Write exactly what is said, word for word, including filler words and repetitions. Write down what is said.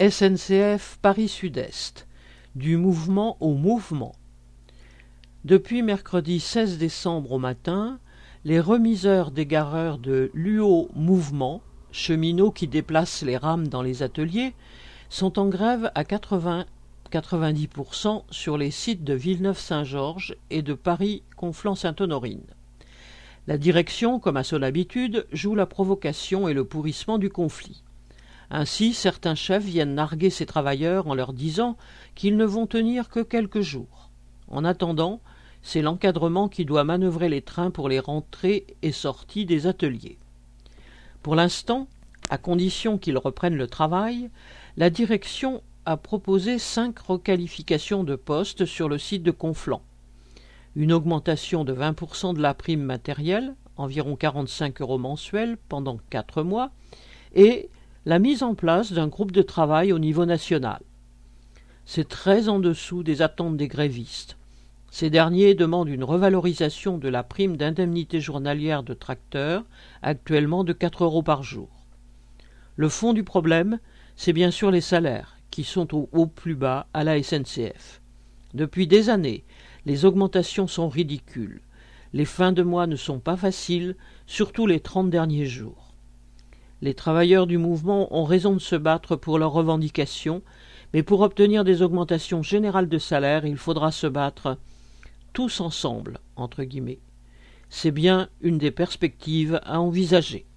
S N C F Paris Sud-Est, du mouvement au mouvement. Depuis mercredi seize décembre au matin, les remiseurs-dégareurs de l'U O Mouvement, cheminots qui déplacent les rames dans les ateliers, sont en grève à quatre-vingts à quatre-vingt-dix pour cent sur les sites de Villeneuve-Saint-Georges et de Paris-Conflans-Sainte-Honorine. La direction, comme à son habitude, joue la provocation et le pourrissement du conflit. Ainsi, certains chefs viennent narguer ces travailleurs en leur disant qu'ils ne vont tenir que quelques jours. En attendant, c'est l'encadrement qui doit manœuvrer les trains pour les rentrées et sorties des ateliers. Pour l'instant, à condition qu'ils reprennent le travail, la direction a proposé cinq requalifications de postes sur le site de Conflans. Une augmentation de vingt pour cent de la prime matérielle, environ quarante-cinq euros mensuels pendant quatre mois, et la mise en place d'un groupe de travail au niveau national. C'est très en dessous des attentes des grévistes. Ces derniers demandent une revalorisation de la prime d'indemnité journalière de tracteur, actuellement de quatre euros par jour. Le fond du problème, c'est bien sûr les salaires, qui sont au, au plus bas à la S N C F. Depuis des années, les augmentations sont ridicules. Les fins de mois ne sont pas faciles, surtout les trente derniers jours. Les travailleurs du mouvement ont raison de se battre pour leurs revendications, mais pour obtenir des augmentations générales de salaire, il faudra se battre tous ensemble, entre guillemets. C'est bien une des perspectives à envisager.